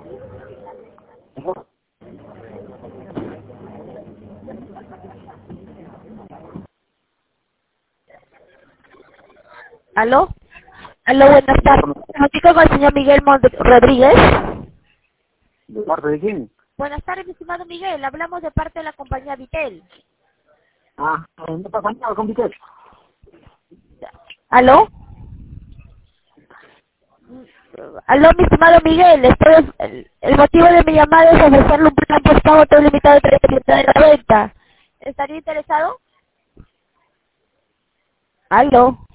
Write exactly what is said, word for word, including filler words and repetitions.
¿Aló? Aló, buenas tardes. Notico con el señor Miguel Mont Rodríguez. ¿De parte de quién? Buenas tardes, mi estimado Miguel. Hablamos de parte de la compañía Vitel. Ah, ¿no está acompañado con Vitel? ¿Aló? Aló, mi estimado Miguel. Estoy, el, el motivo de mi llamada es ofrecerle un plan postpago todo limitado de trescientos noventa. ¿Estaría interesado? ¿Aló?